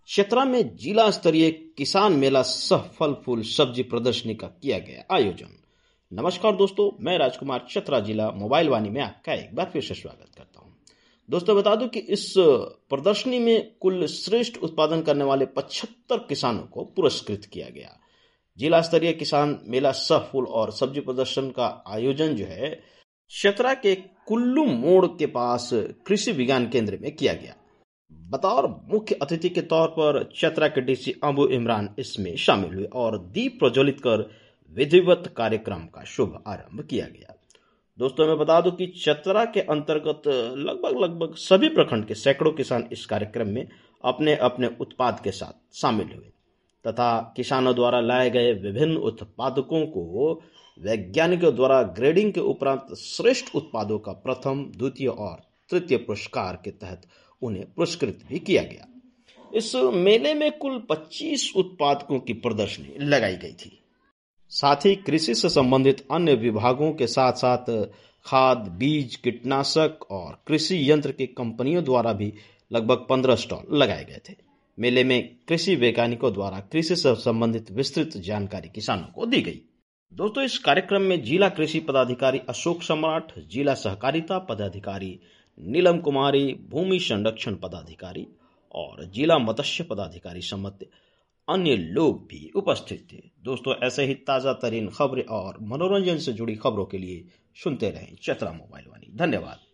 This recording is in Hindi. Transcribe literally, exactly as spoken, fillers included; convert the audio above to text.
चतरा में जिला स्तरीय किसान मेला सह फल फूल सब्जी प्रदर्शनी का किया गया आयोजन। नमस्कार दोस्तों, मैं राजकुमार चतरा जिला मोबाइल वाणी में आपका एक बार फिर से स्वागत करता हूं। दोस्तों बता दूं कि इस प्रदर्शनी में कुल श्रेष्ठ उत्पादन करने वाले पचहत्तर किसानों को पुरस्कृत किया गया। जिला स्तरीय किसान मेला सह फूल और सब्जी प्रदर्शन का आयोजन जो है चतरा के कुल्लू मोड़ के पास कृषि विज्ञान केंद्र में किया गया। बतौर मुख्य अतिथि के तौर पर चतरा के डीसी अबू इमरान इसमें शामिल हुए और दीप प्रज्वलित कर विधिवत कार्यक्रम का शुभ आरंभ किया गया। दोस्तों मैं बता दूं कि चतरा के अंतर्गत लगभग लगभग सभी प्रखंड के सैकड़ों किसान इस कार्यक्रम में अपने अपने उत्पाद के साथ शामिल हुए तथा किसानों द्वारा लाए गए विभिन्न उत्पादकों को वैज्ञानिकों द्वारा ग्रेडिंग के उपरांत श्रेष्ठ उत्पादों का प्रथम, द्वितीय और तृतीय पुरस्कार के तहत उन्हें पुरस्कृत भी किया गया। इस मेले में कुल पच्चीस उत्पादकों की प्रदर्शनी लगाई गई थी। साथ ही कृषि से संबंधित अन्य विभागों के साथ साथ खाद, बीज, कीटनाशक और कृषि यंत्र की कंपनियों द्वारा भी लगभग पंद्रह स्टॉल लगाए गए थे। मेले में कृषि वैज्ञानिकों द्वारा कृषि से संबंधित विस्तृत जानकारी किसानों को दी गई। दोस्तों इस कार्यक्रम में जिला कृषि पदाधिकारी अशोक सम्राट, जिला सहकारिता पदाधिकारी नीलम कुमारी, भूमि संरक्षण पदाधिकारी और जिला मत्स्य पदाधिकारी समेत अन्य लोग भी उपस्थित थे। दोस्तों ऐसे ही ताजा तरीन खबरें और मनोरंजन से जुड़ी खबरों के लिए सुनते रहें चतरा मोबाइल वाणी। धन्यवाद।